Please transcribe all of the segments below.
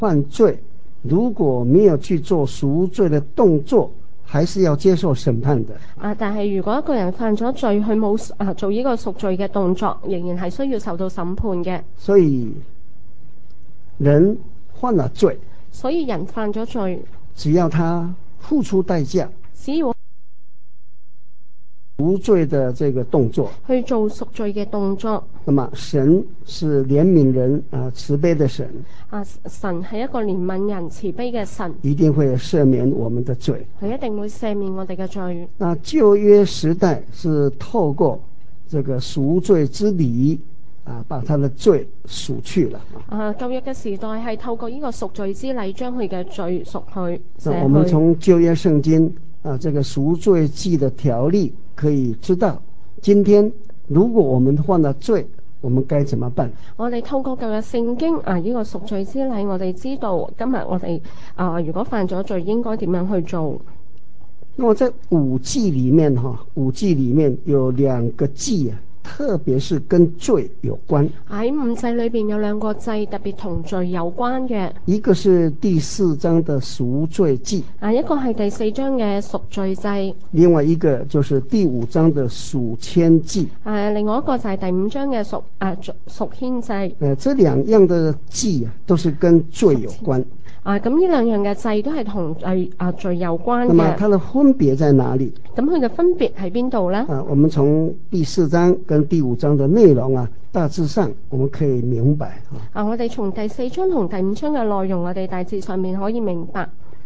犯罪，如果沒有去做贖罪的動作，還是要接受審判的。 但係如果一個人犯咗罪，佢冇做呢個贖罪嘅動作，仍然係需要受到審判嘅。 所以人犯了罪， 所以人犯咗罪， 只要他付出代價， 只要贖罪的這個動作， 去做贖罪嘅動作， 那麼神是憐憫人慈悲的神。 神係一個憐憫人慈悲嘅神， 一定會赦免我們的罪。 佢一定會赦免我哋嘅罪。 舊約時代是透過這個贖罪之禮把他的罪贖去了。 舊約嘅時代係透過呢個贖罪之禮將佢嘅罪贖去。 我們從舊約聖經這個贖罪祭的條例可以知道，今天如果我們犯了罪，我們該怎麼辦？ 我哋透過舊約聖經呢個贖罪之禮，我哋知道今日我哋如果犯咗罪，應該點樣去做？ 那麼在五祭裏面五祭裏面有兩個祭特別是跟罪有關。 喺五祭裏邊有兩個祭特別同罪有關嘅， 一個是第4章的贖罪祭， 一個係第4章嘅贖罪祭， 另外一個就是第5章的贖愆祭。 另外一個就係第5章嘅贖愆祭。 這兩樣的祭都是跟罪有關。 咁呢兩樣嘅祭都係同罪有關嘅。 那麼它的分別在哪裡？ 咁佢嘅分別喺邊度呢？ 我們從第4章跟第5章的內容大致上我們可以明白。 我哋從第4章同第5章嘅內容，我哋大致上面可以明白。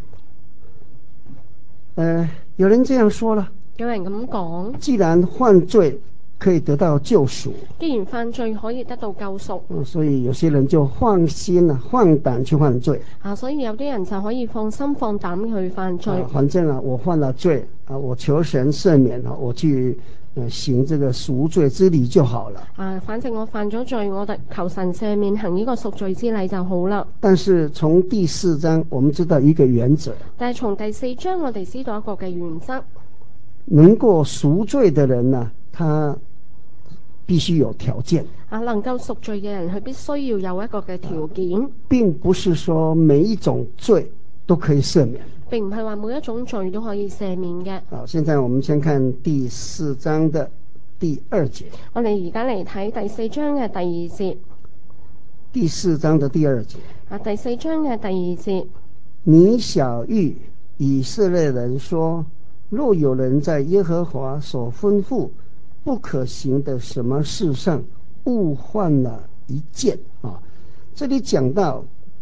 有人這樣說了， 有人咁講， 既然犯罪可以得到救贖， 既然犯罪可以得到救贖， 所以有些人就放心放膽去犯罪。 所以有啲人就可以放心放膽去犯罪。 反正我犯了罪我求神赦免我去行這個贖罪之禮就好了。 反正我犯咗罪，我求神赦免，行呢個贖罪之禮就好啦。 但是從第4章我們知道一個原則， 但係從第4章我哋知道一個嘅原則， 能夠贖罪的人呢，他必須有條件。 能夠贖罪嘅人，佢必須要有一個嘅條件， 並不是說每一種罪都可以赦免， 並唔係話每一種罪都可以赦免嘅。 好，現在我們先看第4章的第2節。 我哋而家嚟睇第4章嘅第2節。 第4章的第2節。 第4章嘅第2節。 你曉諭以色列人說，若有人在耶和華所吩咐不可行的什麼事上誤犯了一件這裡講到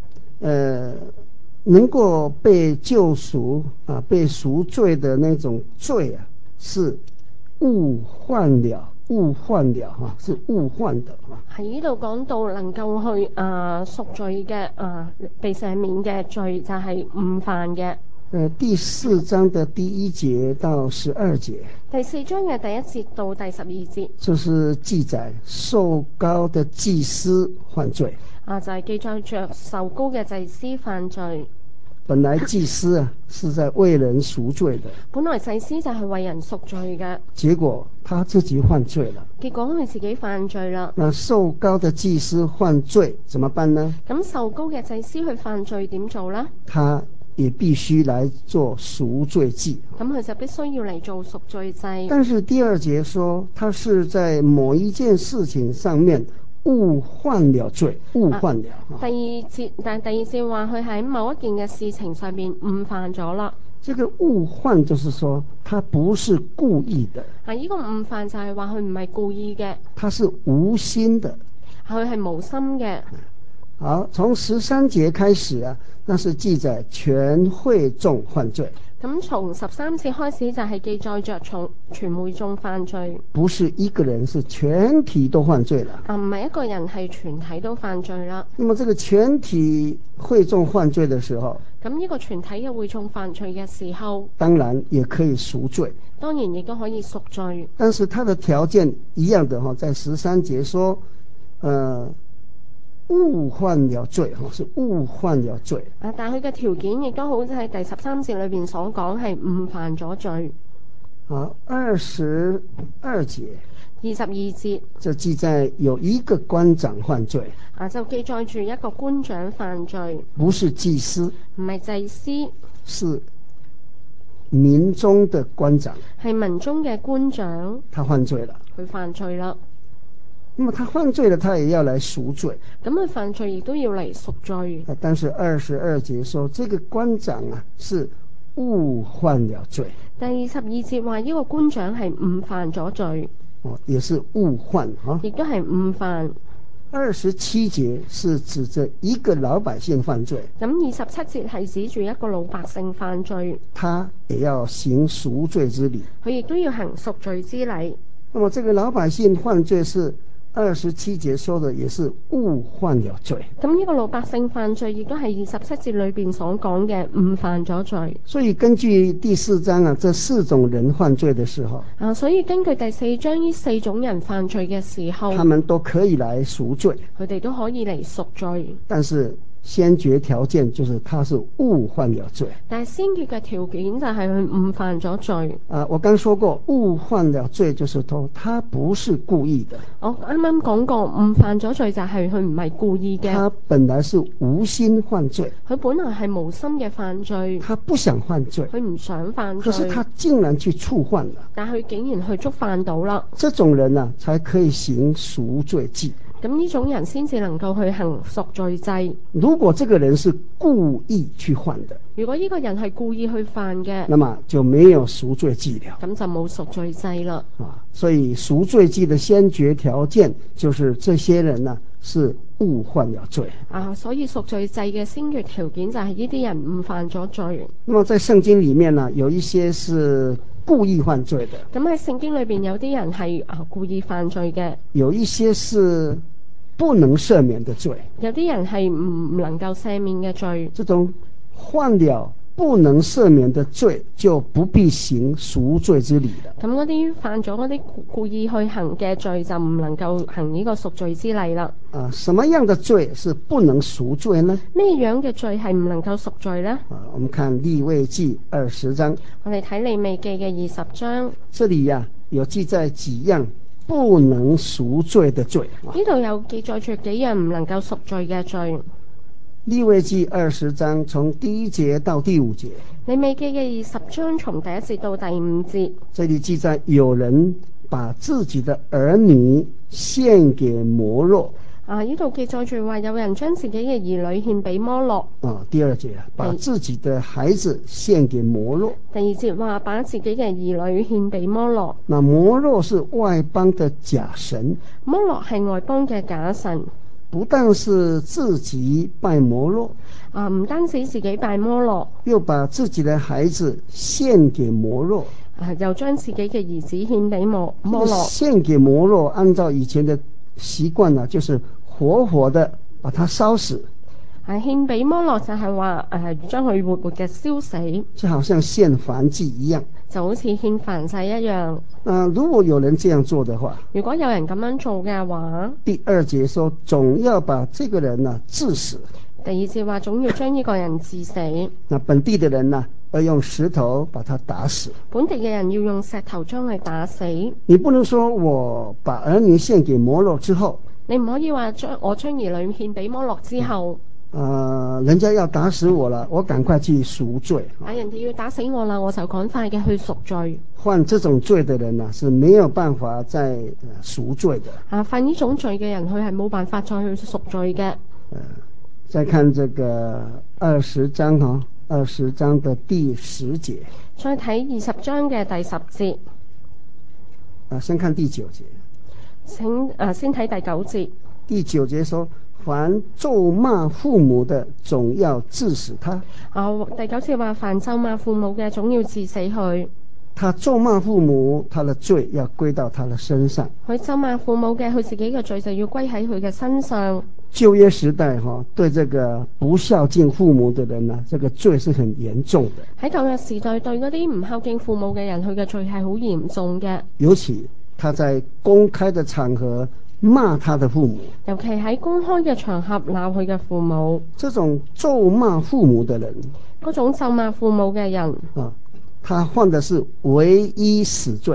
能夠被救贖被贖罪的那種罪是誤犯了是誤犯的喺呢度講到能夠去贖罪嘅被赦免嘅罪就係誤犯嘅。 第4章的第1節到12節。 第4章嘅第1節到第12節。 這是記載受膏的祭司犯罪。 就係記載着受膏嘅祭司犯罪。 本來祭司是在為人贖罪的。 本來祭司就係為人贖罪嘅。 結果他自己犯罪了。 結果佢自己犯罪啦。 那受膏的祭司犯罪怎麼辦呢？ 咁受膏嘅祭司去犯罪點做呢？ 他也必須來做贖罪祭。 咁佢就必須要嚟做贖罪祭。 但是第2節說他是在某一件事情上面誤犯了罪，誤犯了。 第2節話佢喺某一件嘅事情上面誤犯咗啦。 這個誤犯就是說他不是故意的。 呢個誤犯就係話佢唔係故意嘅。 他是無心的。 佢係無心嘅。 好，從13節開始那是記載全會眾犯罪。 咁從13節開始就係記載着全會眾犯罪。 不是一個人，是全體都犯罪了。 唔係一個人，係全體都犯罪啦。 那麼這個全體會眾犯罪的時候， 咁呢個全體嘅會眾犯罪嘅時候， 當然也可以贖罪。 當然亦都可以贖罪。 但是他的條件一樣的在13節說誤犯了罪是誤犯了罪。 但係佢嘅條件亦都好似喺第13節裏邊所講係誤犯咗罪。 22節。 22節這記載有一個官長犯罪， 就記載住一個官長犯罪， 不是祭司， 唔係祭司， 是民中的官長， 係民中嘅官長， 他犯罪了。 佢犯罪啦。 那麼他犯罪了，他也要來贖罪。 咁佢犯罪亦都要嚟贖罪。 但是22節說，這個官長是誤犯了罪。 第22節話呢個官長係誤犯咗罪， 也是誤犯亦都係誤犯。 27節是指着一個老百姓犯罪， 咁27節係指住一個老百姓犯罪， 他也要行贖罪之禮， 佢亦都要行贖罪之禮。 那麼這個老百姓犯罪是27節說的，也是誤犯了罪。 咁呢個老百姓犯罪亦都係27節裏邊所講嘅誤犯咗罪。 所以根據第4章這4種人犯罪的時候， 所以根據第4章呢4種人犯罪嘅時候， 他們都可以來贖罪， 佢哋都可以嚟贖罪。 但是先決條件就是他是誤犯了罪。 但係先決嘅條件就係佢誤犯咗罪。 我剛說過，誤犯了罪就是說他不是故意的。 我啱啱講過，誤犯咗罪就係佢唔係故意嘅。 他本來是無心犯罪， 佢本來係無心嘅犯罪， 他不想犯罪， 佢唔想犯罪， 可是他竟然去觸犯了， 但佢竟然去觸犯到啦。 這種人才可以行贖罪祭。 咁呢種人先至能夠去行贖罪祭。 如果這個人是故意去犯的， 如果呢個人係故意去犯嘅， 那麼就沒有贖罪祭了， 咁就冇贖罪祭啦。 所以贖罪祭的先決條件就是這些人是誤犯了罪。 所以贖罪祭嘅先決條件就係呢啲人誤犯咗罪。 那麼在聖經裡面有一些是故意犯罪的。 咁喺聖經裏邊有啲人係故意犯罪嘅， 有一些是不能赦免的罪， 有啲人係唔能夠赦免嘅罪。 這種犯了不能赦免的罪，就不必行贖罪之禮了。 咁嗰啲犯咗嗰啲故意去行嘅罪，就唔能夠行呢個贖罪之禮啦。 什麼樣的罪是不能贖罪呢？ 咩樣嘅罪係唔能夠贖罪呢？ 我們看利未記20章， 我哋睇利未記嘅20章， 這裡有記載幾樣不能贖罪的罪。 呢度有記載住幾樣唔能夠贖罪嘅罪。 利未記20章從第1節到第5節， 利未記嘅20章從第1節到第5節， 這裡記載有人把自己的兒女獻給摩洛。 呢度記載住話有人將自己嘅兒女獻俾摩洛。 第2節把自己的孩子獻給摩洛。 第2節話把自己嘅兒女獻俾摩洛。 那摩洛是外邦的假神， 摩洛係外邦嘅假神。 不但是自己拜摩洛， 唔單止自己拜摩洛， 又把自己的孩子獻給摩洛， 又將自己嘅兒子獻俾摩洛。 獻給摩洛，按照以前的習慣就是活活的把它燒死。 獻俾摩洛就係話將佢活活嘅燒死， 就好像獻燔祭一樣， 就好似獻燔祭一樣。 如果有人這樣做的話， 如果有人咁樣做嘅話， 第2節說總要把這個人治死。 第2節話總要將呢個人治死。 那本地的人要用石頭把他打死。 本地嘅人要用石頭將佢打死。 你不能說我把兒女獻給摩洛之後， 你唔可以話我將兒女獻俾摩洛之後， 人家要打死我了，我趕快去贖罪。 人哋要打死我啦，我就趕快嘅去贖罪。 犯這種罪的人是沒有辦法再贖罪的。 犯呢種罪嘅人，佢係冇辦法再去贖罪嘅。 再看這個20章20章的第10節。 再睇20章嘅第10節。 先看第9節。 先睇第9節。 第9節說，凡咒罵父母的，總要治死他。 第9節話，凡咒罵父母嘅，總要治死佢。 他咒罵父母，他的罪要歸到他的身上。 佢咒罵父母嘅，佢自己嘅罪就要歸喺佢嘅身上。 舊約時代對這個不孝敬父母的人這個罪是很嚴重的。 喺舊約時代，對嗰啲唔孝敬父母嘅人，佢嘅罪係好嚴重嘅。 尤其他在公開的場合罵他的父母， 尤其喺公開嘅場合鬧佢嘅父母。 這種咒罵父母的人， 嗰種咒罵父母嘅人， 他犯的是唯一死罪。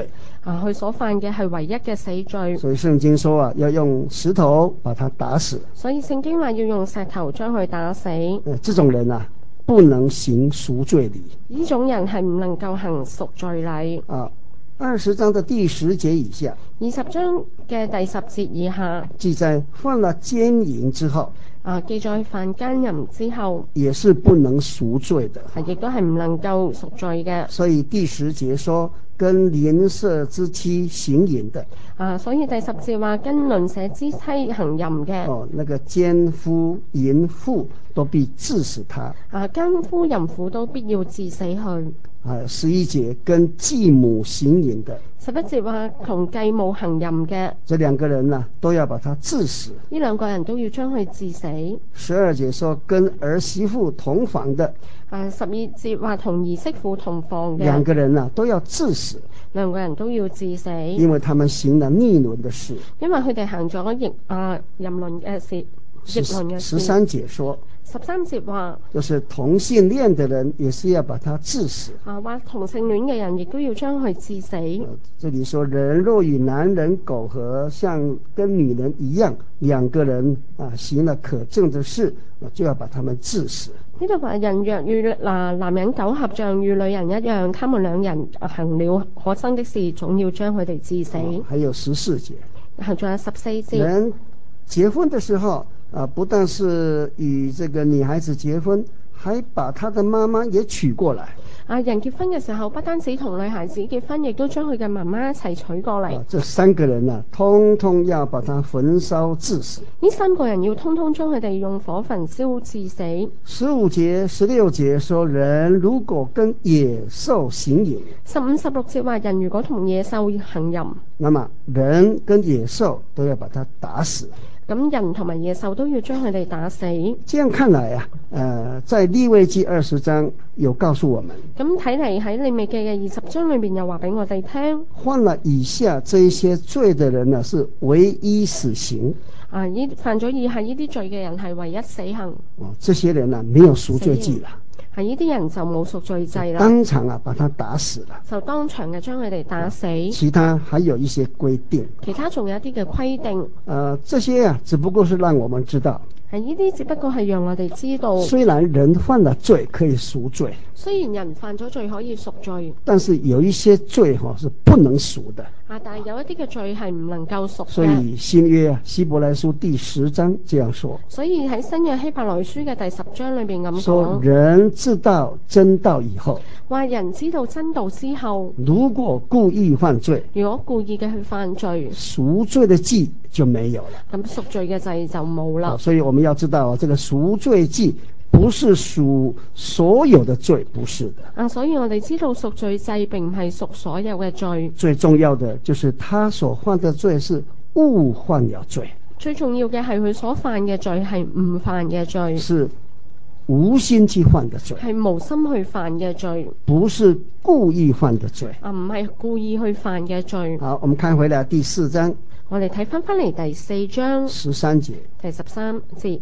佢所犯嘅係唯一嘅死罪。 所以聖經說啊，要用石頭把他打死。 所以聖經話要用石頭將佢打死。 這種人啊，不能行贖罪禮。 呢種人係唔能夠行贖罪禮。 啊，20章的第10節以下 ，20章嘅第10節以下記載犯了奸淫之後， 記載犯奸淫之後也是不能贖罪的， 亦都係唔能夠贖罪嘅。 所以第10節說跟鄰舍之妻行淫的， 所以第10節話跟鄰舍之妻行淫嘅， 那個奸夫淫婦都必治死他。 奸夫淫婦都必要治死佢。 11節跟繼母行淫的 ，11節話同繼母行淫嘅， 這兩個人呢，都要把他治死。 呢兩個人都要將佢治死。 12節說跟兒媳婦同房的 ，12節話同兒媳婦同房嘅， 兩個人呢，都要治死。 兩個人都要治死， 因為他們行了逆倫的事。 因為佢哋行咗淫倫嘅事，逆倫嘅事。 13節說 ，13節話就是同性戀的人也是要把他治死。 話同性戀嘅人亦都要將佢治死。 這裡說人若與男人苟合，像跟女人一樣，兩個人行了可憎的事，就要把他們治死。 呢度話人若與男人苟合，像與女人一樣，他們兩人行了可憎的事，總要將佢哋治死。 還有14節， 仲有14節。 人結婚的時候不但是與這個女孩子結婚，還把她的媽媽也娶過來。 人結婚嘅時候，不單止同女孩子結婚，亦都將佢嘅媽媽一齊娶過嚟。 這3個人呢，通通要把他焚燒致死。 呢3個人要通通將佢哋用火焚燒致死。 15節、16節說，人如果跟野獸行淫。 15、16節話人如果同野獸行淫， 那麼人跟野獸都要把他打死。 咁人同埋野獸都要將佢哋打死。 這樣看來在利未記20章有告訴我們。咁睇嚟喺利未記嘅20章裏面又話俾我哋聽， 犯了以下這一些罪的人呢，是唯一死刑。 犯咗以下呢啲罪嘅人係唯一死刑。 這些人呢，沒有贖罪祭了。 係呢啲人就冇贖罪祭啦， 當場把他打死了， 就當場嘅將佢哋打死。 其他還有一些規定， 其他仲有一啲嘅規定。 這些只不過是讓我們知道， 係呢啲只不過係讓我哋知道， 雖然人犯了罪可以贖罪， 雖然人犯咗罪可以贖罪， 但是有一些罪是不能贖的。 但係有一啲嘅罪係唔能夠贖嘅。 所以新約希伯來書第10章這樣說。 所以喺新約希伯來書嘅第10章裏邊咁講， 說人知道真道以後， 話人知道真道之後， 如果故意犯罪， 如果故意嘅去犯罪， 贖罪的祭就沒有了。 咁贖罪嘅祭就冇啦。 所以我們要知道，這個贖罪祭不是贖所有的罪，不是的。 所以我哋知道贖罪祭並唔係贖所有嘅罪。 最重要的就是他所犯的罪是誤犯了罪。 最重要嘅係佢所犯嘅罪係誤犯嘅罪， 是無心去犯的罪， 係無心去犯嘅罪， 不是故意犯的罪。 唔係故意去犯嘅罪。 好，我們看回來第4章， 我哋睇翻嚟第4章 13節， 第13節。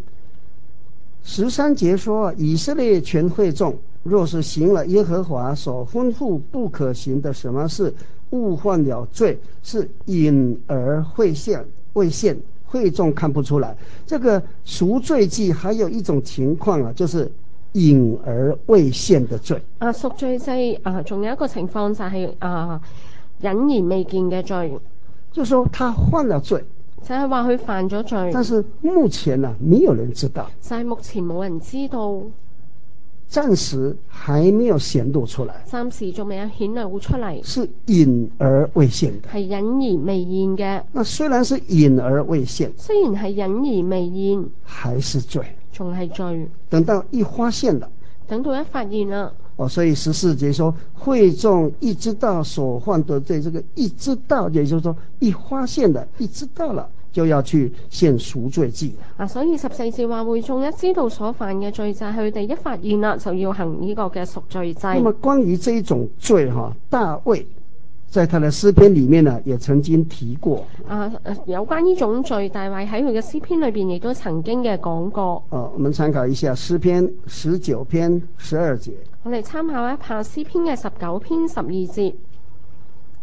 13節說，以色列全會眾若是行了耶和華所吩咐不可行的什麼事，誤犯了罪，是隱而未現，會眾看不出來。這個贖罪祭還有一種情況就是隱而未現的罪。 贖罪祭仲有一個情況就係隱而未見嘅罪， 就是說他犯了罪， 就係話佢犯咗罪， 但是目前沒有人知道， 就係目前冇人知道， 暫時還沒有顯露出來， 暫時仲未有顯露出嚟， 是隱而未現的， 係隱而未現嘅。 那雖然是隱而未現， 雖然係隱而未現， 還是罪， 仲係罪。 等到一發現了， 等到一發現啦， 所以14節說會眾一知道所犯的罪，這個一知道也就是說一發現了，一知道了就要去獻贖罪祭。 所以14節話會眾一知道所犯嘅罪，就係佢哋一發現啦，就要行呢個嘅贖罪祭。 那麼關於這種罪大衛在他的詩篇裡面呢，也曾經提過。 有關呢種罪，大衛喺佢嘅詩篇裏邊亦都曾經嘅講過。 我們參考一下詩篇19篇12節。 我哋參考一下詩篇嘅19篇12節。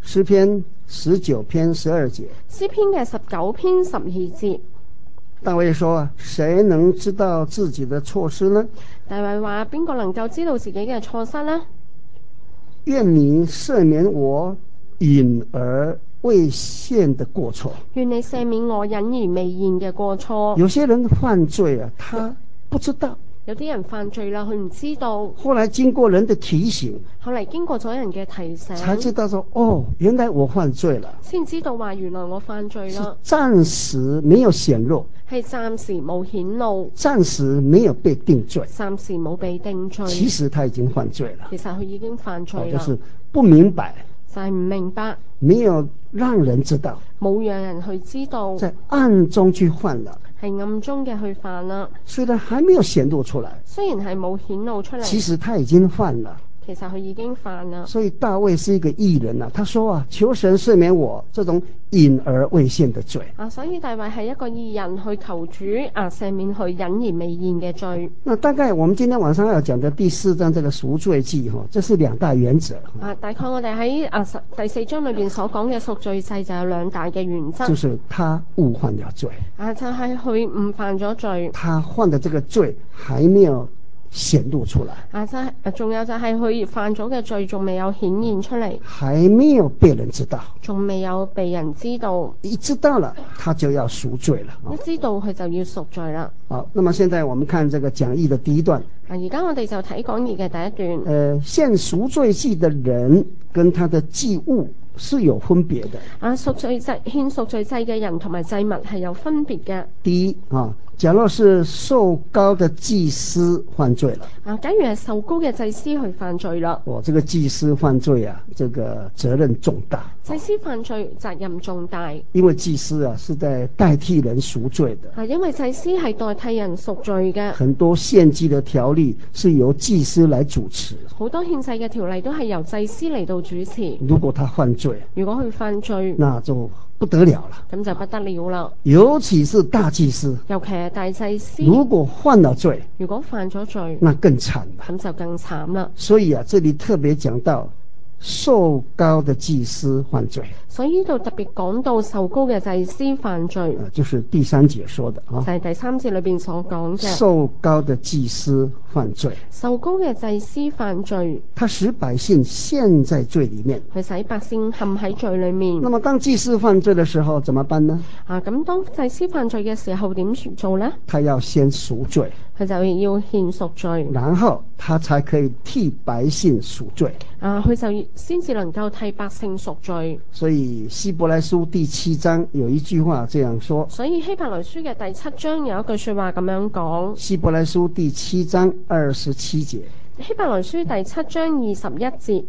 詩篇19篇12節， 詩篇嘅19篇12節， 大衛說啊，誰能知道自己的錯失呢？ 大衛話邊個能夠知道自己嘅錯失呢？ 願你赦免我隱而未現的過錯。 願你赦免我隱而未現嘅過錯。 有些人犯罪啊，他不知道。 有啲人犯罪啦，佢唔知道。 後來經過人的提醒， 後嚟經過咗人嘅提醒， 才知道說，哦，原來我犯罪了。 先知道話原來我犯罪啦。 暫時沒有顯露， 係暫時冇顯露， 暫時沒有被定罪， 暫時冇被定罪。 其實他已經犯罪了。 其實佢已經犯罪啦。 就是不明白， 就係唔明白， 沒有讓人知道， 冇讓人去知道， 在暗中去犯了。 係暗中嘅去犯啦。 雖然還沒有顯露出來， 雖然係冇顯露出嚟， 其實他已經犯了。 其實佢已經犯啦。 所以大衛是一個義人啊，他說啊，求神赦免我這種隱而未現的罪。 所以大衛係一個義人去求主赦免佢隱而未現嘅罪。 那大概我們今天晚上要講的第4章這個贖罪記這是2大原則。 大概我哋喺第4章裏邊所講嘅贖罪祭就有2大嘅原則。 就是他誤犯了罪。 就係佢誤犯咗罪。 他犯的這個罪還沒有顯露出來。 仲有就係佢犯咗嘅罪仲未有顯現出嚟， 還沒有被人知道， 仲未有被人知道。一知道了，他就要贖罪了。 一知道佢就要贖罪啦。 好，那麼現在我們看這個講義的第1段。 而家我哋就睇講義嘅第1段。 獻贖罪祭的人跟他的祭物是有分別的。獻贖罪祭嘅人同埋祭物係有分別嘅。第一假若是受膏的祭司犯罪了， 假如係受膏嘅祭司去犯罪啦， 這個祭司犯罪啊，這個責任重大。 祭司犯罪責任重大， 因為祭司啊是在代替人贖罪的。 因為祭司係代替人贖罪嘅。 很多獻祭的條例是由祭司來主持。 好多獻祭嘅條例都係由祭司嚟到主持。 如果他犯罪， 如果佢犯罪， 那就不得了了。 咁就不得了啦。 尤其是大祭司， 尤其係大祭司， 如果犯了罪， 如果犯咗罪， 那更慘了。 咁就更慘啦。 所以啊，這裡特別講到受膏的祭司犯罪。 所以呢度特別講到受膏嘅祭司犯罪， 就是第3節說的啊， 就係第3節裏邊所講嘅。 受膏的祭司犯罪， 受膏嘅祭司犯罪， 他使百姓陷在罪裡面， 佢使百姓陷喺罪裡面。 那麼當祭司犯罪的時候怎麼辦呢？ 咁當祭司犯罪嘅時候點做呢？ 他要先贖罪， 佢就要獻贖罪， 然後他才可以替百姓贖罪。 佢就先至能夠替百姓贖罪。 所以希伯來書第7章有一句話這樣說。 所以希伯來書嘅第7章有一句說話咁樣講。 希伯來書第7章27節。 希伯來書第7章21節。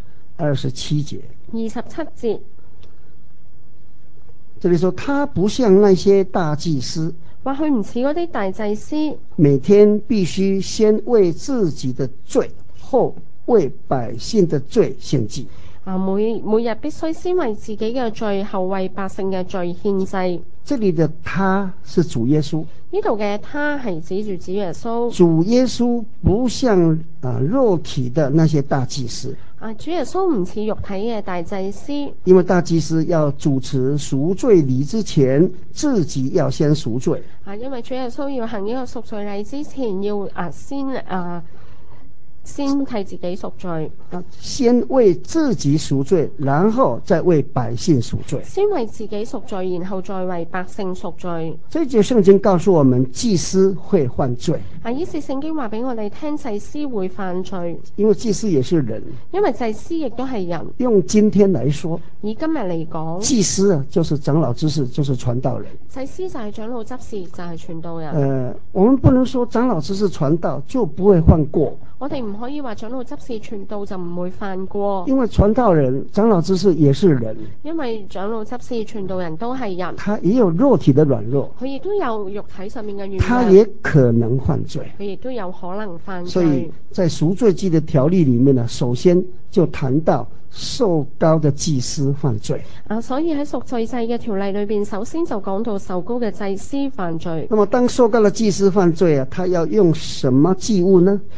27節。 27節。 這裡說他不像那些大祭司， 話佢唔似嗰啲大祭司， 每天必須先為自己的罪，後為百姓的罪獻祭。每日必須先為自己嘅罪，後為百姓嘅罪獻祭。 這裡的他是主耶穌， 呢度嘅他係指住主耶穌。 主耶穌不像肉體的那些大祭司。 主耶穌唔似肉體嘅大祭司， 因為大祭司要主持贖罪禮之前，自己要先贖罪。 因為主耶穌要行呢個贖罪禮之前，要先替自己贖罪， 先為自己贖罪，然後再為百姓贖罪。 先為自己贖罪，然後再為百姓贖罪。 這節聖經告訴我們，祭司會犯罪。 於是聖經話俾我哋聽，祭司會犯罪， 因為祭司也是人。 因為祭司亦都係人。 用今天來說， 以今日嚟講， 祭司就是長老執事，就是傳道人。 祭司就係長老執事，就係傳道人。 我們不能說長老執事傳道就不會犯過。 我哋唔可以話長老執事傳道就唔會犯過， 因為傳道人、長老執事也是人。 因為長老執事、傳道人都係人， 他也有肉體的軟弱， 佢亦都有肉體上面嘅軟弱， 他也可能犯罪， 佢亦都有可能犯罪。 所以在贖罪祭的條例裡面呢，首先就談到受膏的祭司犯罪。 所以喺贖罪祭嘅條例裏邊，首先就講到受膏嘅祭司犯罪。 那麼當受膏的祭司犯罪他要用什麼祭物呢？ 咁當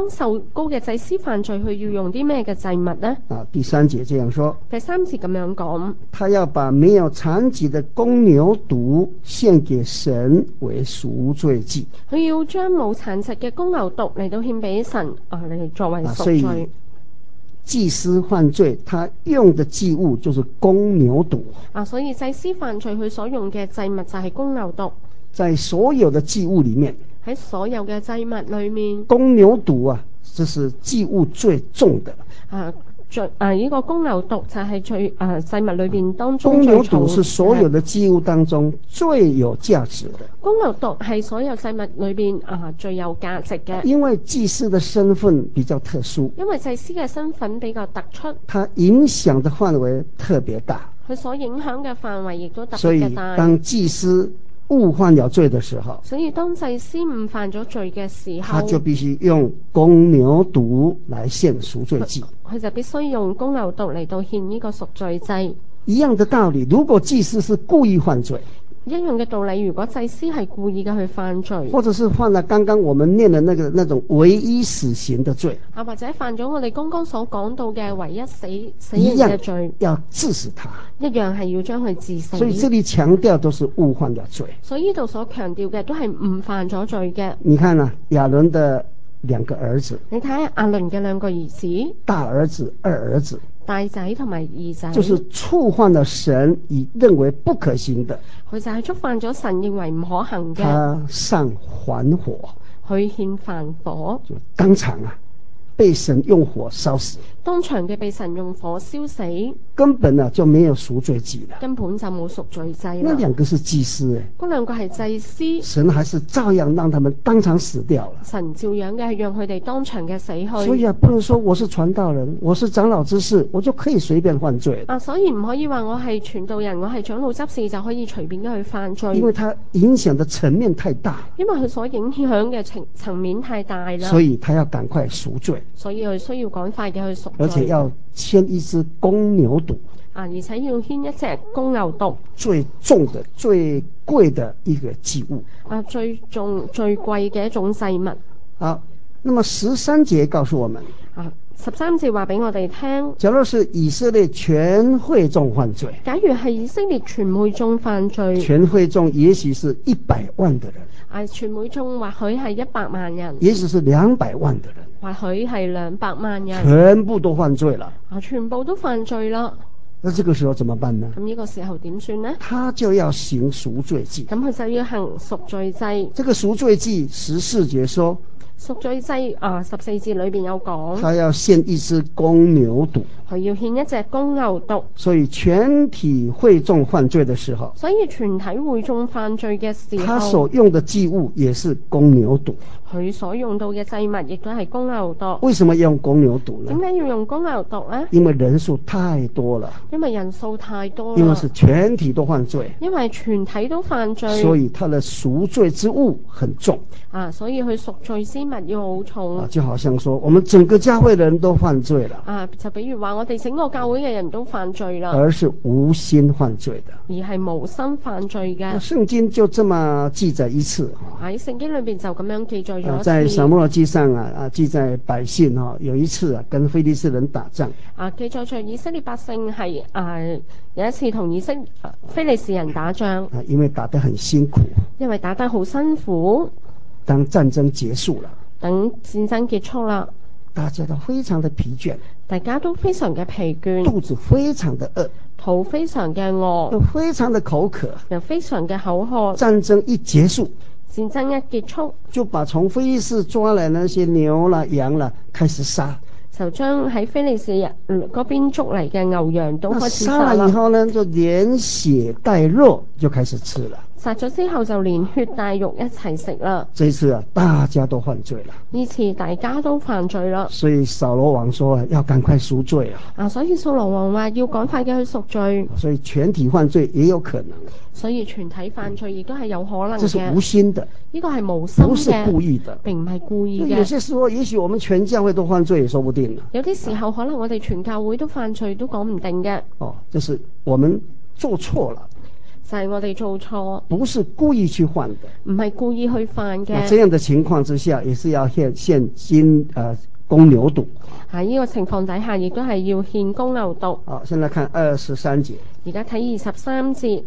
當受膏嘅祭司犯罪，佢要用啲咩嘅祭物呢？ 第3節這樣說， 第3節咁樣講， 他要把沒有殘疾的公牛犢獻給神為贖罪祭。 佢要將冇殘疾嘅公牛犢嚟到獻俾神嚟作為贖罪。 所以祭司犯罪，他用的祭物就是公牛犢。 所以祭司犯罪，佢所用嘅祭物就係公牛犢。 在所有的祭物裡面， 喺所有嘅祭物裏面， 公牛犢這是祭物最重的。 呢個公牛犢就係祭物裏邊當中公牛最重。 犢是所有的祭物當中最有價值的。 公牛犢係所有祭物裏邊最有價值嘅。 因為祭司的身份比較特殊， 因為祭司嘅身份比較突出， 它影響的範圍特別大。 佢所影響嘅範圍亦都特別嘅大。 所以當祭司誤犯了罪的時候， 所以當祭司誤犯咗罪嘅時候， 他就必須用公牛犢來獻贖罪祭。 佢就必須用公牛犢嚟到獻呢個贖罪祭。 一樣的道理，如果祭司是故意犯罪， 一樣嘅道理，如果祭司係故意嘅去犯罪， 或者是犯了剛剛我們念的那種唯一死刑的罪， 或者犯咗我哋剛剛所講到嘅唯一死刑嘅罪， 要治死他， 一樣係要將佢治死。 所以這裏強調都是誤犯了罪。 所以呢度所強調嘅都係誤犯咗罪嘅。 你看啊，亞倫的2個兒子， 你睇下亞倫嘅2個兒子， 大兒子、二兒子， 大仔同埋二仔， 就是觸犯了神以認為不可行的， 佢就係觸犯咗神認為唔可行嘅， 他上還火， 佢獻燔火， 就當場被神用火燒死， 當場嘅被神用火燒死， 根本就沒有贖罪祭了， 根本就冇贖罪祭啦。 那2個是祭司， 嗰2個係祭司， 神還是照樣讓他們當場死掉了。 神照樣嘅係讓佢哋當場嘅死去。 所以不能說我是傳道人，我是長老執事，我就可以隨便犯罪。 所以唔可以話我係傳道人，我係長老執事就可以隨便嘅去犯罪。 因為他影響的層面太大， 因為佢所影響嘅層面太大啦， 所以他要趕快贖罪。 所以佢需要趕快嘅去贖罪， 而且要牽一隻公牛犢， 而且要牽一隻公牛犢， 最重的、最貴的一個祭物， 最重最貴嘅一種祭物。 好，那麼13節告訴我們 ，13節話俾我哋聽， 假如是以色列全會眾犯罪， 假如係以色列全會眾犯罪， 全會眾也許是100萬的人， 全會眾或許係100萬人， 也許是200萬的人， 或許係200萬人， 全部都犯罪了， 全部都犯罪啦。 那這個時候怎麼辦呢？ 咁呢個時候點算呢？ 他就要行贖罪祭， 咁佢就要行贖罪祭。 這個贖罪祭14節說， 贖罪祭14節裏邊有講， 他要獻一隻公牛犢， 佢要獻一隻公牛犢。 所以全體會眾犯罪的時候， 所以全體會眾犯罪嘅時候， 他所用的祭物也是公牛犢。 佢所用到嘅祭物亦都係公牛犢。 為什麼要用公牛犢呢？ 點解要用公牛犢呢？ 因為人數太多了。 因為人數太多啦。 因為是全體都犯罪。 因為全體都犯罪。 所以他的贖罪之物很重。 所以佢贖罪之物要好重。 就好像說，我們整個教會的人都犯罪了。 就比如話我哋整個教會嘅人都犯罪啦。 而是無心犯罪的。 而係無心犯罪嘅。 聖經就這麼記載一次。 喺聖經裏邊就咁樣記載咗一次。 在撒母耳記上記載百姓有一次跟非利士人打仗。 記載着以色列百姓係有一次同非利士人打仗。 因為打得很辛苦。 因為打得好辛苦。 當戰爭結束了。 等戰爭結束啦。 大家都非常的疲倦。 大家都非常嘅疲倦。 肚子非常的餓。 肚非常嘅餓。 又非常的口渴。 又非常嘅口渴。 戰爭一結束。 戰爭一結束， 就把從非利士抓來那些牛啦、羊啦開始殺， 就將喺非利士人嗰邊捉嚟嘅牛羊都開始殺啦。 殺了以後呢，就連血帶肉就開始吃了。 殺咗之後就連血帶肉一齊食啦。 這次大家都犯罪了。 呢次大家都犯罪啦。 所以掃羅王說要趕快贖罪所以掃羅王話要趕快嘅去贖罪。 所以全體犯罪也有可能。 所以全體犯罪亦都係有可能嘅。 這是無心的。 呢個係無心嘅。 不是故意的。 並唔係故意嘅。 有些時候也許我們全教會都犯罪也說不定。 有啲時候可能我哋全教會都犯罪都講唔定嘅。 就是我們做錯了。 就係我哋做錯， 不是故意去犯的。 唔係故意去犯那嘅。 這樣的情況之下，也是要獻公牛犢。 喺呢個情況底下，亦都係要獻公牛犢。 好，先來看23節。 而家睇23節。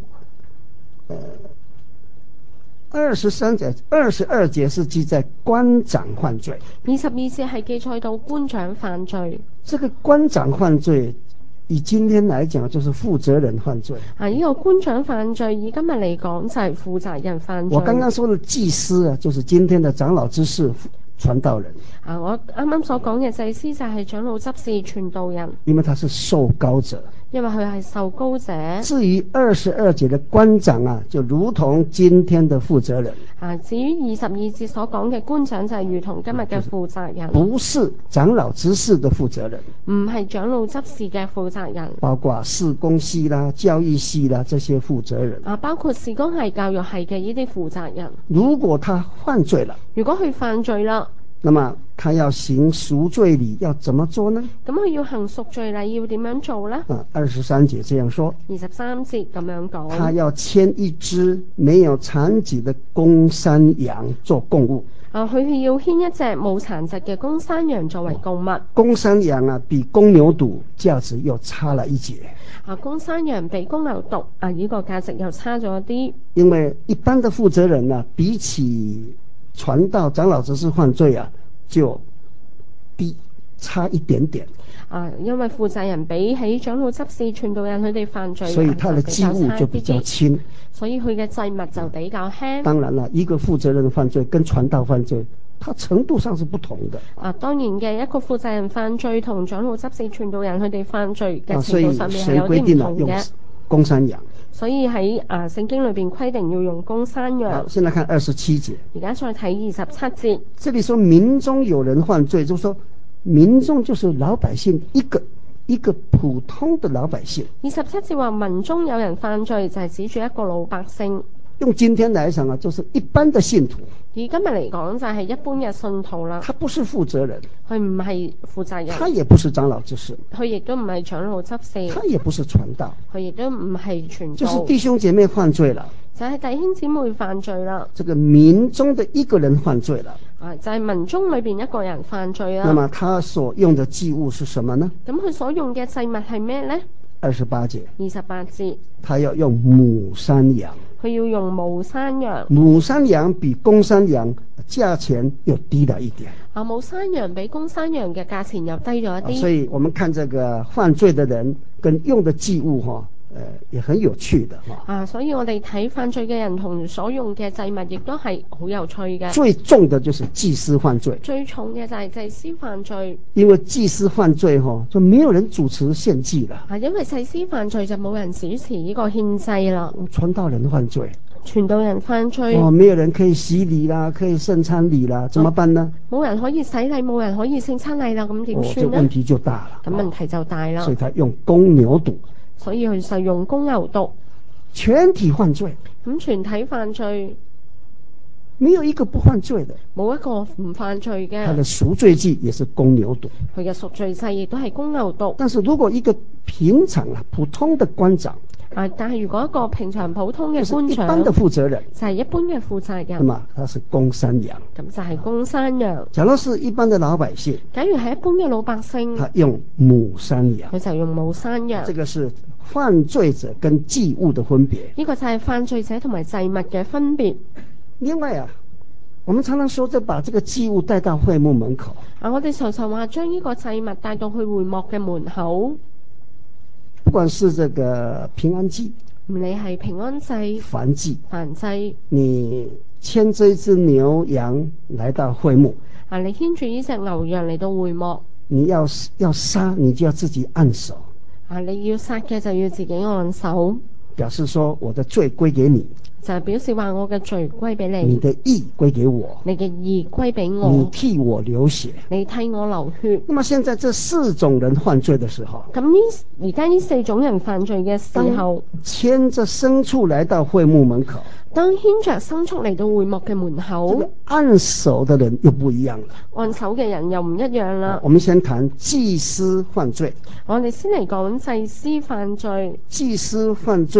23節、22節是記在官長犯罪。 22節係記載到官長犯罪。 這個官長犯罪，以今天來講，就是負責人犯罪。 呢個官長犯罪，以今日嚟講就係負責人犯罪。 我剛剛說的祭司啊，就是今天的長老執事、傳道人。 我啱啱所講嘅祭司就係長老執事傳道人， 因為他是受膏者。 因為佢係受膏者。 至於22節的官長啊，就如同今天的負責人。 至於22節所講嘅官長就係如同今日嘅負責人， 不是長老執事的負責人， 唔係長老執事嘅負責人， 包括事工系啦、教育系啦這些負責人。 包括事工系、教育系嘅呢啲負責人。 如果他犯罪了， 如果佢犯罪啦， 那麼他要行贖罪禮要怎麼做呢？ 咁佢要行贖罪禮要點樣做呢 ？23節這樣說。 23節咁樣講。 他要牽一隻沒有殘疾的公山羊做供物。 佢要牽一隻冇殘疾嘅公山羊作為供物。 公山羊啊，比公牛犢價值又差了一截。 公山羊比公牛犢呢個價值又差咗啲。 因為一般的負責人啊，比起傳道長老執事犯罪啊，就差一點點。 因為負責人比起長老執事傳道人佢哋犯罪， 所以他的祭物就比較輕， 所以佢嘅祭物就比較輕。 當然啦，一個負責人犯罪跟傳道犯罪，它程度上是不同的。 當然嘅，一個負責人犯罪同長老執事傳道人佢哋犯罪嘅程度上面係有啲唔同嘅。 公山羊。 所以喺聖經裏邊規定要用公山羊。 好，現在看27節。 而家再睇27節。 這裡說民中有人犯罪，就是說民眾就是老百姓，一個普通的老百姓。 27節話民中有人犯罪，就係指住一個老百姓。 用今天來講啊，就是一般的信徒。 以今日嚟講就係一般嘅信徒啦。 他不是負責人， 佢唔係負責人。 他也不是長老執事， 佢亦都唔係長老執事。 他也不是傳道， 佢亦都唔係傳道。 就是弟兄姐妹犯罪了， 就係弟兄姊妹犯罪啦。 這個民中的一個人犯罪了， 就係民中裏邊一個人犯罪啦。 那麼他所用的祭物是什麼呢？ 咁佢所用嘅祭物係咩呢 ？28節。 28節。 他要用母山羊。 佢要用母山羊。 母山羊比公山羊價錢又低了一點。 母山羊比公山羊嘅價錢又低咗一啲。 所以我們看這個犯罪的人跟用的祭物也很有趣的。 所以我哋睇犯罪嘅人同所用嘅祭物亦都係好有趣嘅。 最重的就是祭司犯罪。 最重嘅就係祭司犯罪。 因為祭司犯罪就沒有人主持獻祭了。 因為祭司犯罪就冇人主持呢個獻祭啦。 傳道人犯罪。 傳道人犯罪。 沒有人可以洗禮啦，可以聖餐禮啦，怎麼辦呢？ 冇人可以洗禮，冇人可以聖餐禮啦，咁點算呢？ 這問題就大了。 咁問題就大啦。 所以他用公牛犢。 所以佢就用公牛犢。 全體犯罪。 咁全體犯罪， 沒有一個不犯罪的。 冇一個唔犯罪嘅。 他的贖罪祭也是公牛犢。 佢嘅贖罪祭亦都係公牛犢。 但是如果一個平常普通的官長， 但係如果一個平常普通嘅官長， 就是一般的負責人， 就係一般嘅負責人， 那麼他是公山羊。 咁就係公山羊。 假如是一般的老百姓， 假如係一般嘅老百姓， 他用母山羊， 佢就用母山羊。 這個是犯罪者跟祭物的分別。 呢個就係犯罪者同埋祭物嘅分別。 另外啊，我們常常說就把這個祭物帶到會幕門口。 我哋常常話將呢個祭物帶到去會幕嘅門口。 不管是這個平安祭， 唔理係平安祭、 燔祭，你牽這一隻牛羊來到會幕， 你牽住呢隻牛羊嚟到會幕， 你要殺，你就要自己按手。 你要殺嘅就要自己按手， 表示說我的罪歸給你。 就係表示話我嘅罪歸俾你， 你的義歸給我， 你嘅義歸俾我， 你替我流血， 你替我流血。 那麼現在這四種人犯罪的時候， 咁而家呢四種人犯罪嘅時候， 牽着牲畜來到會幕門口， 當牽着牲畜嚟到會幕嘅門口， 這個按手的人又不一樣了。 按手嘅人又唔一樣啦。 我們先談祭司犯罪。 我哋先嚟講祭司犯罪。 祭司犯罪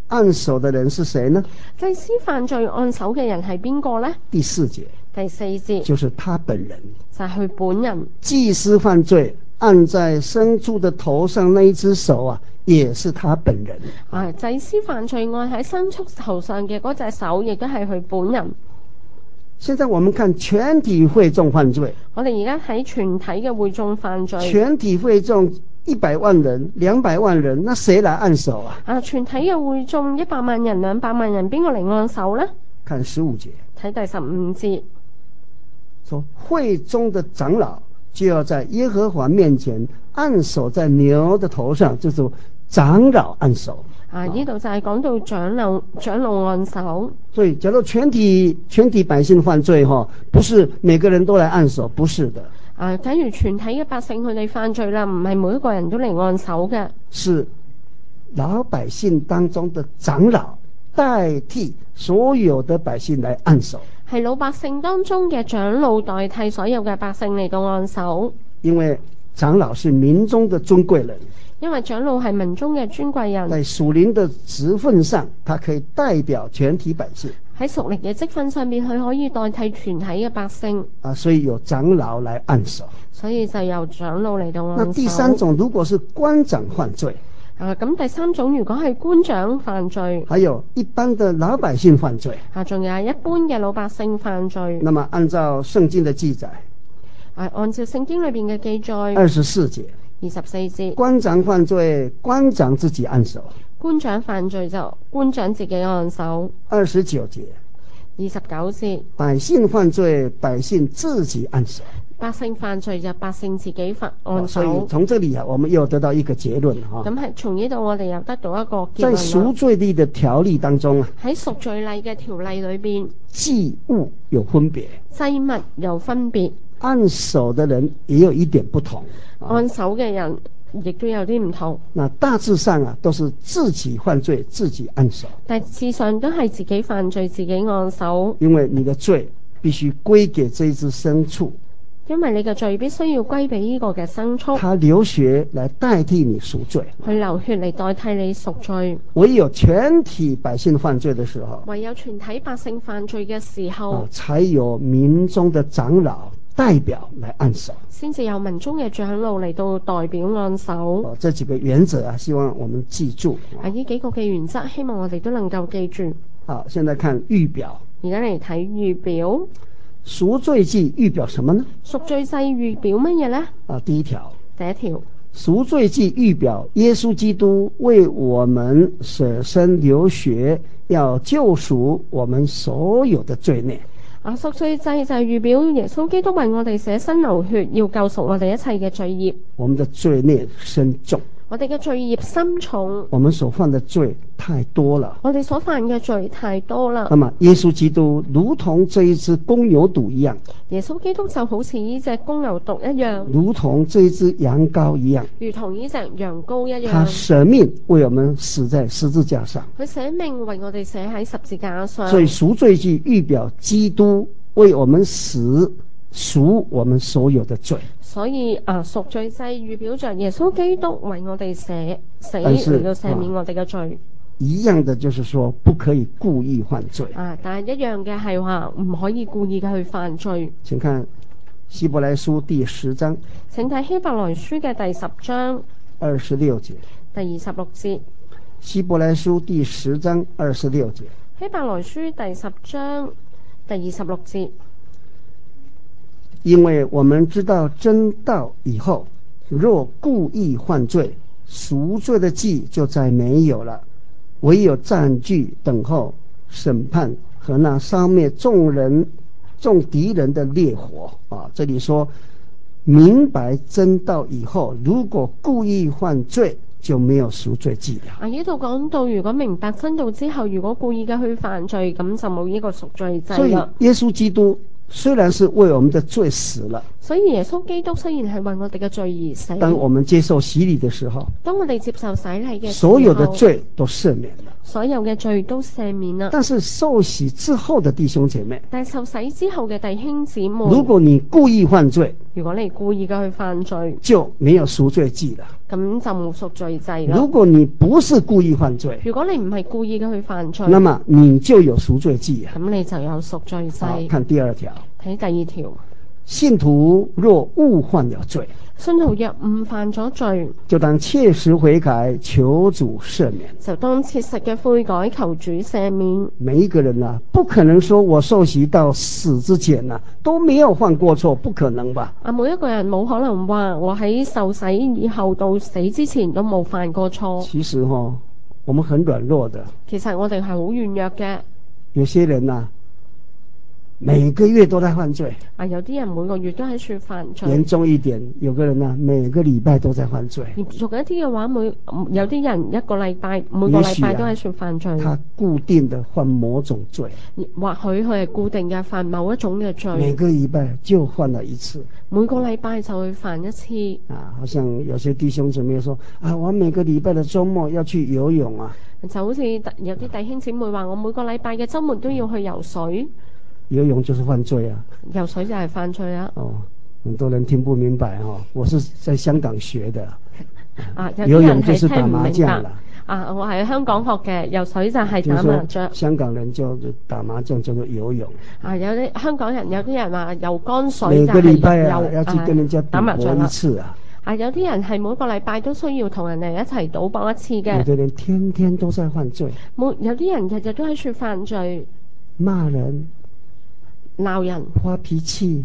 按手的人是誰呢？ 祭司犯罪按手嘅人係邊個呢？ 第4節第4節就是他本人。 就係佢本人。 祭司犯罪按在牲畜的頭上那一隻手啊，也是他本人。 祭司犯罪按喺牲畜頭上嘅嗰隻手，亦都係佢本人。 現在我們看全體會眾犯罪， 我哋而家睇全體嘅會眾犯罪。 全體會眾100萬人、200萬人，那誰來按手啊？ 全體嘅會眾100萬人、200萬人，邊個嚟按手呢？ 看15節， 睇第15節， 說會中的長老就要在耶和華面前按手在牛的頭上，就是長老按手。 呢度就係講到長老按手。 所以假如全體百姓犯罪不是每個人都來按手，不是的。 假如全體嘅百姓佢哋犯罪啦，唔係每一個人都嚟按手嘅， 是老百姓當中的長老代替所有的百姓來按手， 係老百姓當中嘅長老代替所有嘅百姓嚟到按手。 因為長老是民中的尊貴人， 因為長老係民中嘅尊貴人， 在屬靈的職分上，他可以代表全體百姓。 喺屬靈嘅職分上面，佢可以代替全體嘅百姓。 所以由長老來按手。 所以就由長老嚟到按手。 那第3種，如果是官長犯罪， 咁第3種如果係官長犯罪， 還有一般的老百姓犯罪， 仲有一般嘅老百姓犯罪。 那麼按照聖經的記載， 按照聖經裏邊嘅記載 24節 ，24節， 官長犯罪，官長自己按手； 官長犯罪就官長自己按手。 29節 ，29節， 百姓犯罪，百姓自己按手。 百姓犯罪就百姓自己按手。 所以從這裡我們又得到一個結論咁係從呢度我哋又得到一個結論。 在贖罪日的條例當中， 喺贖罪禮嘅條例裏邊， 祭物有分別， 祭物有分別， 按手的人也有一點不同。 按手嘅人亦都有啲唔同。 那大致上都是自己犯罪自己按手， 大致上都係自己犯罪自己按手。 因為你的罪必須歸給這隻牲畜， 因為你嘅罪必須要歸俾呢個嘅牲畜， 他流血來代替你贖罪， 佢流血嚟代替你贖罪。 唯有全體百姓犯罪的時候， 唯有全體百姓犯罪嘅時候， 才有民中的長老代表來按手， 先至有民中嘅長老嚟到代表按手。 這幾個原則希望我們記住。 呢幾個嘅原則，希望我哋都能夠記住。 好，現在看預表。 而家嚟睇預表。 贖罪祭預表什麼呢？ 贖罪祭預表乜嘢呢？ 第1條。 第1條。 贖罪祭預表耶穌基督為我們捨身流血，要救贖我們所有的罪孽。 贖罪祭就係預表耶穌基督為我哋捨身流血，要救贖我哋一切嘅罪孽。 我們的罪孽深重。 我哋嘅罪孽深重， 我們所犯的罪太多了。 我哋所犯嘅罪太多啦。 那麼耶穌基督如同這一隻公牛犢一樣， 耶穌基督就好似呢隻公牛犢一樣， 如同這一隻羊羔一樣， 如同呢隻羊羔一樣。 他捨命為我們死在十字架上， 佢捨命為我哋寫喺十字架上。 所以贖罪祭預表基督為我們死，贖我們所有的罪。 所以贖罪祭預表着耶穌基督為我哋死嚟到赦免我哋嘅罪。 一樣的就是說不可以故意犯罪。 但係一樣嘅係話唔可以故意嘅去犯罪。 請看希伯來書第10章。 請睇希伯來書嘅第10章 26節。 第26節。 希伯來書第10章26節。 希伯來書第10章第26節。 因為我們知道真道以後，若故意犯罪，贖罪的祭就再沒有了，唯有佔據等候審判和那燒滅眾敵人的烈火。這裡說明白真道以後，如果故意犯罪就沒有贖罪祭了。 呢度講到如果明白真道之後，如果故意嘅去犯罪，咁就冇呢個贖罪祭啦。 所以耶穌基督雖然是為我們的罪死了， 所以耶穌基督雖然係為我哋嘅罪而死， 當我們接受洗禮的時候， 當我哋接受洗禮嘅時候， 所有的罪都赦免了。 所有嘅罪都赦免啦。 但是受洗之後的弟兄姐妹， 但受洗之後嘅弟兄姊妹， 如果你故意犯罪， 如果你故意嘅去犯罪， 就沒有贖罪祭了。 咁就冇贖罪祭啦。 如果你不是故意犯罪， 如果你唔係故意嘅去犯罪， 那麼你就有贖罪祭啊。 咁你就有贖罪祭。 好，看第二條， 睇第二條， 信徒若誤犯了罪， 信徒若誤犯咗罪， 就當切實悔改，求主赦免。 就當切實嘅悔改，求主赦免。 每一個人啊，不可能說我受洗到死之前啊都沒有犯過錯，不可能吧？ 每一個人冇可能話我喺受洗以後到死之前都冇犯過錯。 其實我們很軟弱的。 其實我哋係好軟弱嘅。 有些人啊，每個月都在犯罪。 有啲人每個月都喺處犯罪。 嚴重一點，有個人啊，每個禮拜都在犯罪。 嚴重一啲嘅話，有啲人一個禮拜每個禮拜都喺處犯罪。 他固定的犯某種罪。 或許佢係固定嘅犯某一種嘅罪。 每個禮拜就犯了一次。 每個禮拜就會犯一次。 好像有些弟兄姊妹說我每個禮拜的周末要去游泳啊。 就好似有啲弟兄姊妹話，我每個禮拜嘅周末都要去游水。 游泳就是犯罪啊！ 游水就係犯罪啊！ 很多人聽不明白我是在香港學的。 有啲人係聽唔明白。 游泳就是打麻將啦。 我係香港學嘅，游水就係打麻將。 香港人就打麻將叫做游泳。 有啲香港人，有啲人話游乾水就係每個禮拜要去跟人家打麻將一次啊。 有啲人係每個禮拜都需要同人哋一齊賭博一次嘅。 有啲人天天都在犯罪。 有啲人日日都喺處犯罪。 罵人。 鬧人。 發脾氣。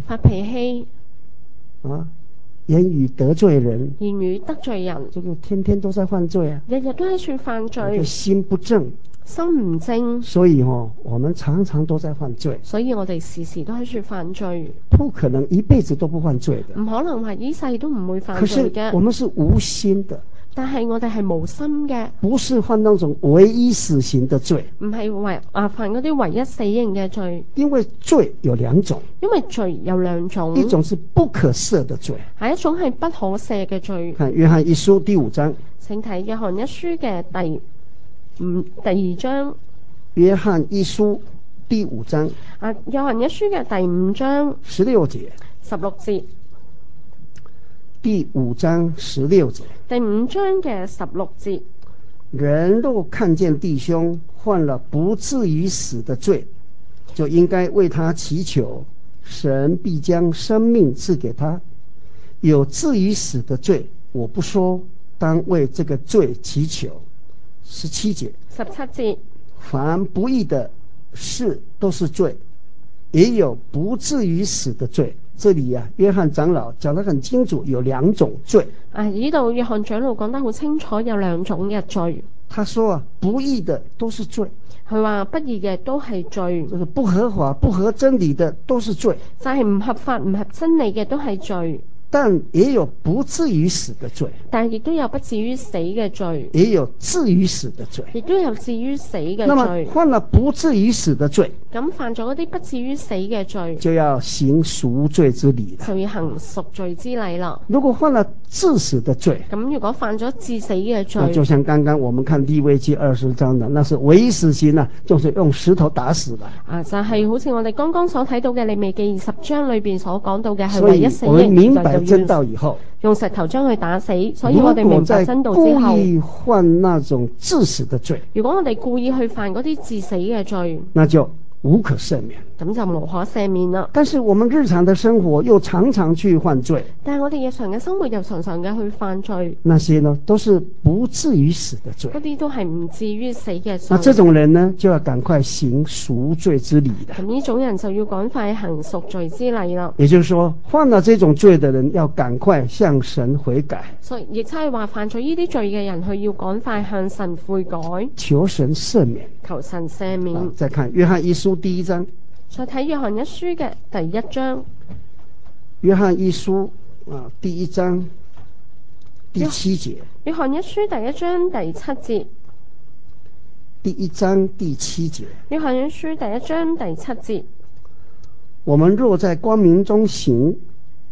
言語得罪人。 言語得罪人。 這個天天都在犯罪啊。 日日都喺處犯罪。 心不正。 心唔正。 所以我們常常都在犯罪。 所以我哋時時都喺處犯罪。 不可能一輩子都不犯罪的。 唔可能話一世都唔會犯罪嘅。 可是我們是無心的。 但係我哋係無心嘅。 不是犯那種唯一死刑的罪。 唔係犯嗰啲唯一死刑嘅罪。 因為罪有兩種。 因為罪有兩種。 一種是不可赦的罪。 係一種係不可赦嘅罪。 看約翰一書第5章。 請睇約翰一書嘅第2章。 約翰一書第5章。 約翰一書嘅第5章 16節。 16節。 第5章16節。 第5章嘅16節。 人若看見弟兄犯了不至於死的罪，就應該為他祈求，神必將生命賜給他。有至於死的罪，我不說，當為這個罪祈求。17節。 17節。 凡不義的事都是罪，也有不至於死的罪。這裡約翰長老講得很清楚，有兩種罪。 呢度約翰長老講得好清楚，有兩種嘅罪。 他說不義的都是罪。 佢話不義嘅都係罪。 就是不合法、不合真理的都是罪。 就係唔合法、唔合真理嘅都係罪。 但也有不至於死的罪。 但亦都有不至於死嘅罪。 也有至於死的罪。 亦都有至於死嘅罪。 那麼犯了不至於死的罪， 咁犯咗嗰啲不至於死嘅罪， 就要行贖罪之禮啦。 就要行贖罪之禮啦。 如果犯了致死的罪， 咁如果犯咗致死嘅罪， 就像剛剛我們看利未記20章的，那是唯一死刑啊，就是用石頭打死的。 就係好似我哋剛剛所睇到嘅利未記20章裏邊所講到嘅，係唯一死刑。 所以我們明白真道以後， 用石頭將佢打死。所以我哋明白真道之後， 如果在故意犯那種致死的罪， 如果我哋故意去犯嗰啲致死嘅罪， 那就無可赦免。 咁就無可赦免啦。 但是我們日常的生活又常常去犯罪， 但係我哋日常嘅生活又常常嘅去犯罪， 那些呢都是不至於死的罪。 嗰啲都係唔至於死嘅罪。 那這種人呢就要趕快行贖罪之禮的。 咁呢種人就要趕快行贖罪之禮啦。 也就是說，犯了這種罪的人要趕快向神悔改。 所以亦即係話，犯咗呢啲罪嘅人，佢要趕快向神悔改， 求神赦免， 求神赦免。 再看約翰一書第1章。 再睇約翰一書嘅第1章。 約翰一書第1章第7節。 約翰一書第1章第7節。 第1章第7節。 約翰一書第1章第7節。 我們若在光明中行，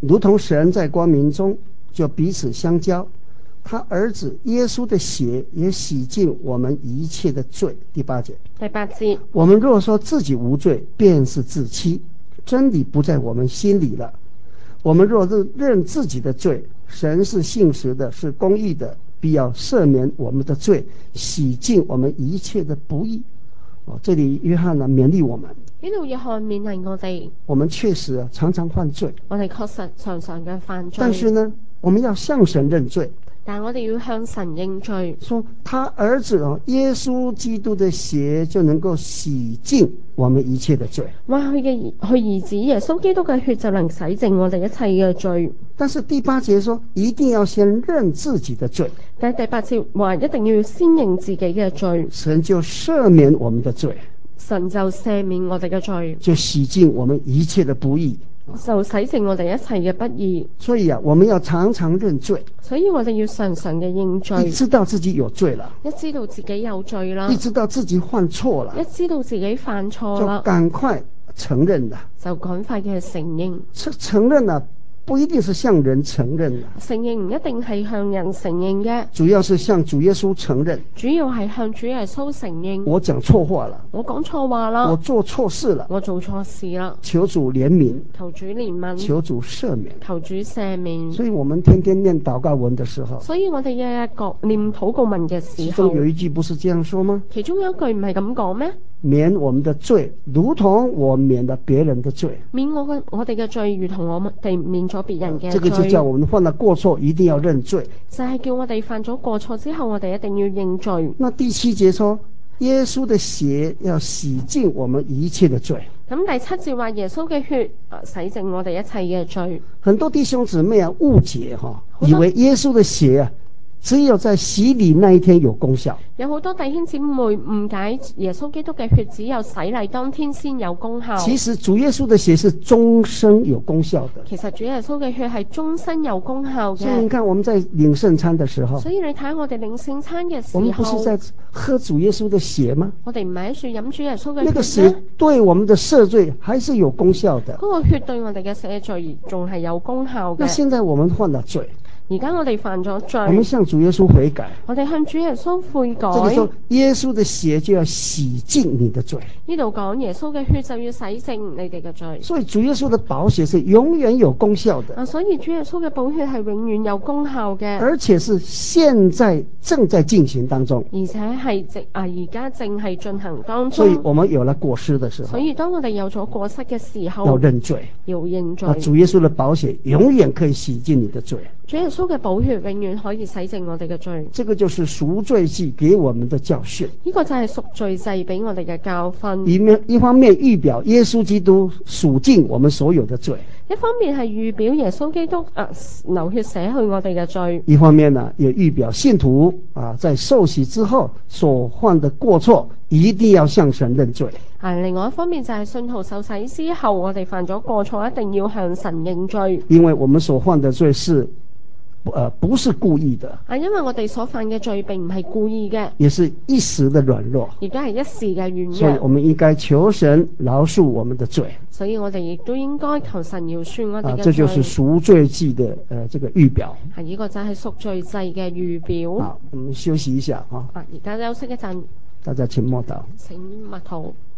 如同神在光明中就彼此相交，他儿子耶稣的血也洗净我们一切的罪。第8节， 第8節， 我们若說自己無罪，便是自欺，真理不在我們心裡了。我們若認自己的罪，神是信實的，是公義的，必要赦免我們的罪，洗淨我們一切的不義。這裡約翰勉勵我們， 呢度約翰勉勵我哋， 我們確實常常犯罪， 我哋確實常常嘅犯罪， 但是呢，我們要向神認罪。 但我哋要向神認罪， 說他兒子耶穌基督的血就能夠洗淨我們一切的罪。 話佢兒子耶穌基督嘅血就能洗淨我哋一切嘅罪。 但是第8節說一定要先認自己的罪， 但第8節話一定要先認自己嘅罪， 神就赦免我們的罪， 神就赦免我哋嘅罪， 就洗淨我們一切的不義， 就洗淨我哋一切嘅不義。 所以我們要常常認罪， 所以我哋要常常嘅認罪， 一知道自己有罪了， 一知道自己有罪啦， 一知道自己犯錯了， 一知道自己犯錯就啦， 趕快承認了， 就趕快嘅承認。 承認了不一定是向人承認了， 承認唔一定係向人承認嘅， 主要是向主耶穌承認。 主要係向主耶穌承認。 我講錯話了， 我講錯話啦， 我做錯事了， 我做錯事啦， 求主憐憫， 求主憐憫， 求主赦免， 求主赦免。 所以我們天天念禱告文的時候， 所以我哋日日念禱告文嘅時候， 其中有一句不是這樣說嗎？ 其中有一句唔係咁講咩？ 免我們的罪，如同我免了別人的罪。 免我哋嘅罪，如同我哋免咗別人嘅罪。 這個就叫我們犯了過錯，一定要認罪。 就係叫我哋犯咗過錯之後，我哋一定要認罪。 那第7節說，耶穌的血要洗淨我們一切的罪。 咁第7節話耶穌嘅血洗淨我哋一切嘅罪。 很多弟兄姊妹誤解以為耶穌的血只有在洗禮那一天有功效。 有好多弟兄姊妹誤解耶穌基督嘅血只有洗禮當天先有功效。 其實主耶穌的血是終生有功效的。 其實主耶穌嘅血係終身有功效嘅。 所以你看我們在領聖餐的時候， 所以你睇我哋領聖餐嘅時候， 我們不是在喝主耶穌的血嗎？ 我哋唔係喺度飲主耶穌嘅血。 那個血對我們的赦罪還是有功效的。 嗰個血對我哋嘅赦罪仲係有功效嘅。 那現在我們犯了罪， 而家我哋犯咗罪， 我們向主耶穌悔改， 我哋向主耶穌悔改。 這個時候耶穌的血就要洗淨你的罪。 呢度講耶穌嘅血就要洗淨你哋嘅罪。 所以主耶穌的寶血是永遠有功效的。 所以主耶穌嘅寶血係永遠有功效嘅， 而且是現在正在進行當中。 而且係而家正係進行當中。 所以我們有了過失的時候， 所以當我哋有咗過失嘅時候， 要認罪， 要認罪。 主耶穌的寶血永遠可以洗淨你的罪。 主耶穌嘅寶血永遠可以洗淨我哋嘅罪。 這個就是贖罪祭給我們的教訓。 呢個就係贖罪祭俾我哋嘅教訓。 一方面預表耶穌基督贖盡我們所有的罪， 一方面係預表耶穌基督流血捨去我哋嘅罪。一方面呢，也預表信徒在受洗之後所犯的過錯，一定要向神認罪。 另外一方面就係信徒受洗之後，我哋犯咗過錯，一定要向神認罪。 因為我們所犯的罪是不是故意的， 因為我哋所犯嘅罪並唔係故意嘅， 也是一時的軟弱， 而家係一時嘅軟弱， 所以我們應該求神饒恕我們的罪。 所以我哋亦都應該求神饒恕我哋嘅罪。 這就是贖罪祭的這個預表。 呢個就係贖罪祭嘅預表。 好，我們休息一下。 而家休息一陣， 大家請默禱。 請默禱。